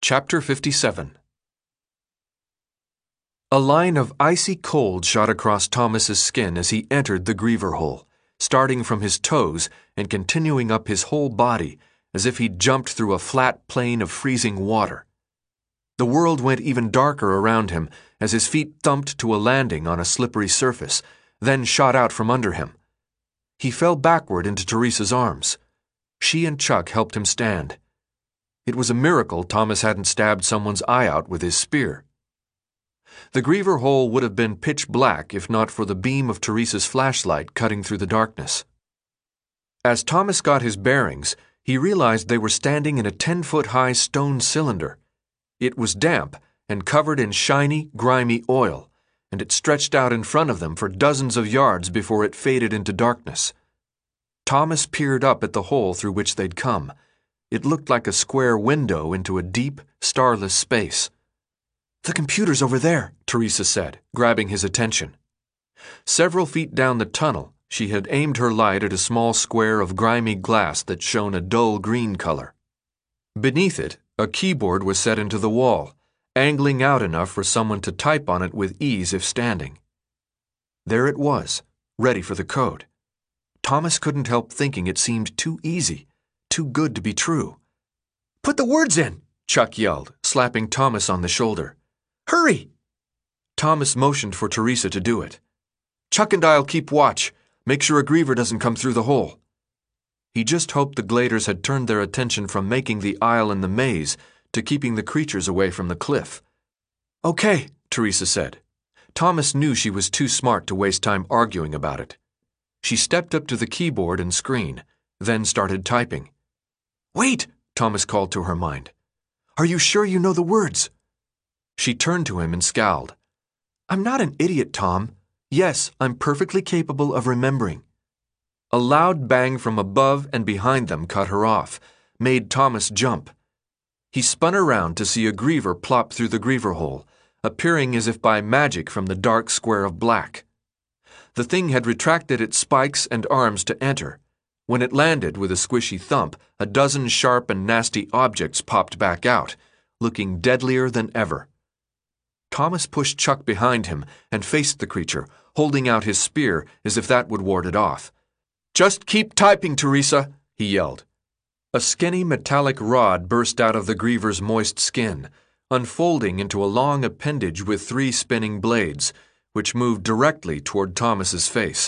Chapter 57. A line of icy cold shot across Thomas's skin as he entered the griever hole, starting from his toes and continuing up his whole body as if he'd jumped through a flat plain of freezing water. The world went even darker around him as his feet thumped to a landing on a slippery surface, then shot out from under him. He fell backward into Teresa's arms. She and Chuck helped him stand. It was a miracle Thomas hadn't stabbed someone's eye out with his spear. The griever hole would have been pitch black if not for the beam of Teresa's flashlight cutting through the darkness. As Thomas got his bearings, he realized they were standing in a 10-foot-high stone cylinder. It was damp and covered in shiny, grimy oil, and it stretched out in front of them for dozens of yards before it faded into darkness. Thomas peered up at the hole through which they'd come. It looked like a square window into a deep, starless space. "The computer's over there," Teresa said, grabbing his attention. Several feet down the tunnel, she had aimed her light at a small square of grimy glass that shone a dull green color. Beneath it, a keyboard was set into the wall, angling out enough for someone to type on it with ease if standing. There it was, ready for the code. Thomas couldn't help thinking it seemed too easy, too good to be true. "Put the words in!" Chuck yelled, slapping Thomas on the shoulder. "Hurry!" Thomas motioned for Teresa to do it. "Chuck and I'll keep watch. Make sure a griever doesn't come through the hole." He just hoped the Gladers had turned their attention from making the aisle in the maze to keeping the creatures away from the cliff. "Okay," Teresa said. Thomas knew she was too smart to waste time arguing about it. She stepped up to the keyboard and screen, then started typing. "Wait," Thomas called to her mind. "Are you sure you know the words?" She turned to him and scowled. "I'm not an idiot, Tom. Yes, I'm perfectly capable of remembering." A loud bang from above and behind them cut her off, made Thomas jump. He spun around to see a griever plop through the griever hole, appearing as if by magic from the dark square of black. The thing had retracted its spikes and arms to enter. When it landed with a squishy thump, a dozen sharp and nasty objects popped back out, looking deadlier than ever. Thomas pushed Chuck behind him and faced the creature, holding out his spear as if that would ward it off. "Just keep typing, Teresa," he yelled. A skinny metallic rod burst out of the griever's moist skin, unfolding into a long appendage with 3 spinning blades, which moved directly toward Thomas's face.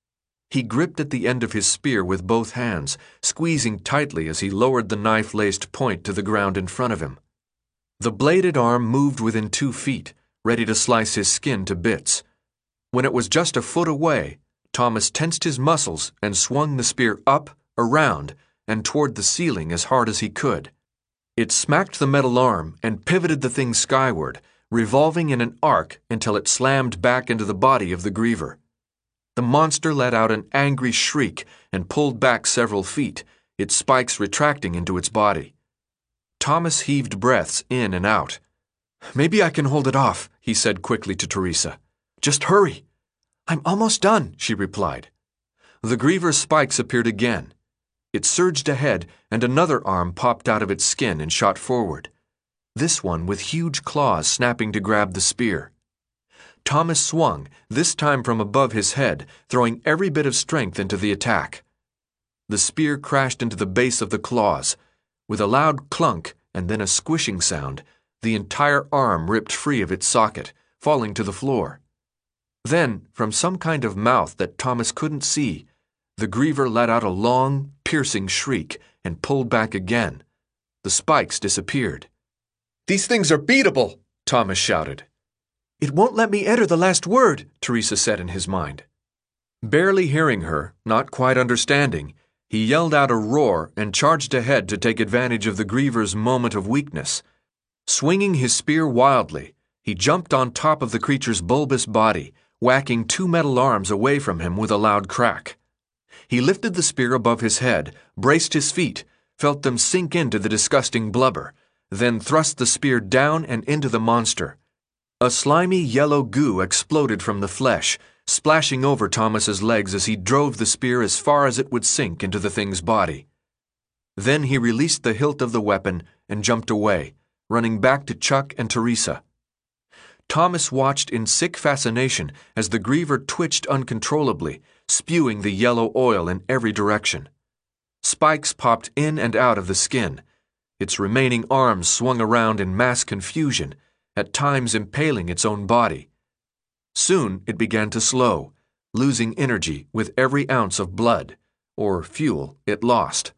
He gripped at the end of his spear with both hands, squeezing tightly as he lowered the knife-laced point to the ground in front of him. The bladed arm moved within 2 feet, ready to slice his skin to bits. When it was just a foot away, Thomas tensed his muscles and swung the spear up, around, and toward the ceiling as hard as he could. It smacked the metal arm and pivoted the thing skyward, revolving in an arc until it slammed back into the body of the griever. The monster let out an angry shriek and pulled back several feet, its spikes retracting into its body. Thomas heaved breaths in and out. "Maybe I can hold it off," he said quickly to Teresa. "Just hurry." "I'm almost done," she replied. The griever's spikes appeared again. It surged ahead, and another arm popped out of its skin and shot forward, this one with huge claws snapping to grab the spear. Thomas swung, this time from above his head, throwing every bit of strength into the attack. The spear crashed into the base of the claws. With a loud clunk and then a squishing sound, the entire arm ripped free of its socket, falling to the floor. Then, from some kind of mouth that Thomas couldn't see, the griever let out a long, piercing shriek and pulled back again. The spikes disappeared. "These things are beatable!" Thomas shouted. "It won't let me enter the last word," Teresa said in his mind. Barely hearing her, not quite understanding, he yelled out a roar and charged ahead to take advantage of the griever's moment of weakness. Swinging his spear wildly, he jumped on top of the creature's bulbous body, whacking 2 metal arms away from him with a loud crack. He lifted the spear above his head, braced his feet, felt them sink into the disgusting blubber, then thrust the spear down and into the monster. A slimy yellow goo exploded from the flesh, splashing over Thomas's legs as he drove the spear as far as it would sink into the thing's body. Then he released the hilt of the weapon and jumped away, running back to Chuck and Teresa. Thomas watched in sick fascination as the griever twitched uncontrollably, spewing the yellow oil in every direction. Spikes popped in and out of the skin. Its remaining arms swung around in mass confusion, at times impaling its own body. Soon it began to slow, losing energy with every ounce of blood, or fuel, it lost.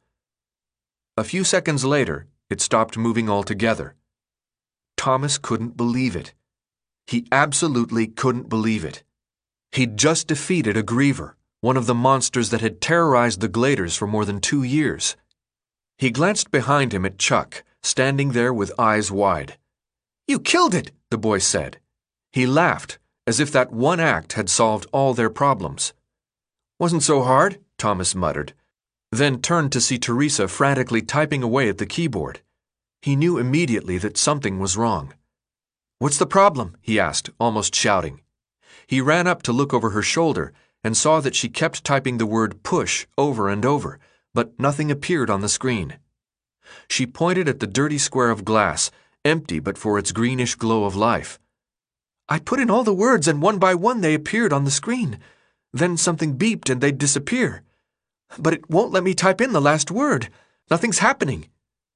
A few seconds later, it stopped moving altogether. Thomas couldn't believe it. He absolutely couldn't believe it. He'd just defeated a griever, one of the monsters that had terrorized the Gladers for more than 2 years. He glanced behind him at Chuck, standing there with eyes wide. "You killed it," the boy said. He laughed, as if that one act had solved all their problems. "Wasn't so hard," Thomas muttered, then turned to see Teresa frantically typing away at the keyboard. He knew immediately that something was wrong. "What's the problem?" he asked, almost shouting. He ran up to look over her shoulder and saw that she kept typing the word push over and over, but nothing appeared on the screen. She pointed at the dirty square of glass, empty but for its greenish glow of life. "I put in all the words and one by one they appeared on the screen. Then something beeped and they'd disappear. But it won't let me type in the last word. Nothing's happening."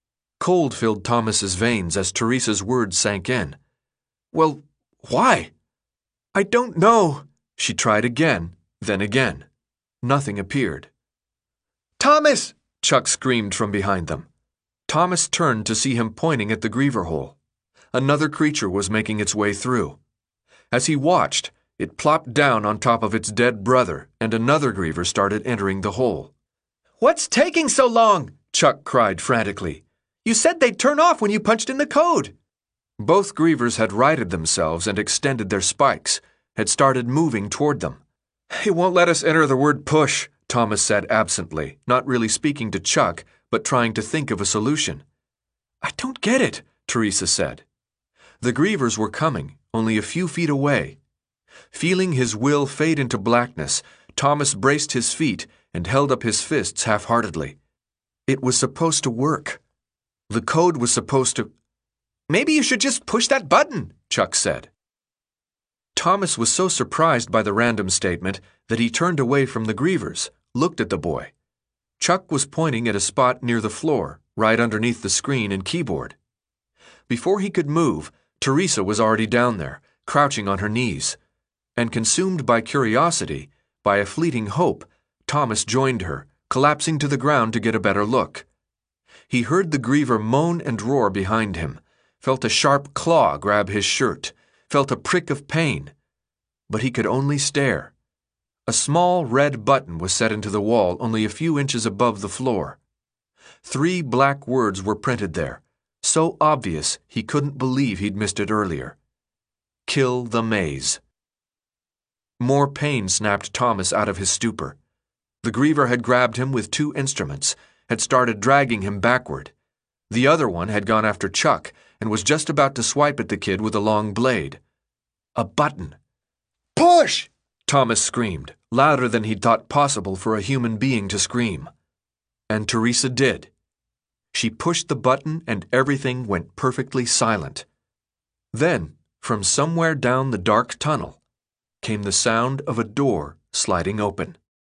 Cold filled Thomas's veins as Teresa's words sank in. "Well, why?" "I don't know." She tried again, then again. Nothing appeared. "Thomas!" Chuck screamed from behind them. Thomas turned to see him pointing at the griever hole. Another creature was making its way through. As he watched, it plopped down on top of its dead brother, and another griever started entering the hole. "What's taking so long?" Chuck cried frantically. "You said they'd turn off when you punched in the code." Both grievers had righted themselves and extended their spikes, had started moving toward them. "He won't let us enter the word push," Thomas said absently, not really speaking to Chuck, but trying to think of a solution. "I don't get it," Teresa said. The grievers were coming, only a few feet away. Feeling his will fade into blackness, Thomas braced his feet and held up his fists half-heartedly. It was supposed to work. The code was supposed to... "Maybe you should just push that button," Chuck said. Thomas was so surprised by the random statement that he turned away from the grievers, looked at the boy. Chuck was pointing at a spot near the floor, right underneath the screen and keyboard. Before he could move, Teresa was already down there, crouching on her knees. And consumed by curiosity, by a fleeting hope, Thomas joined her, collapsing to the ground to get a better look. He heard the griever moan and roar behind him, felt a sharp claw grab his shirt, felt a prick of pain. But he could only stare. A small red button was set into the wall only a few inches above the floor. 3 black words were printed there, so obvious he couldn't believe he'd missed it earlier. "Kill the maze." More pain snapped Thomas out of his stupor. The griever had grabbed him with 2 instruments, had started dragging him backward. The other one had gone after Chuck and was just about to swipe at the kid with a long blade. A button. "Push!" Thomas screamed, louder than he'd thought possible for a human being to scream. And Teresa did. She pushed the button and everything went perfectly silent. Then, from somewhere down the dark tunnel, came the sound of a door sliding open.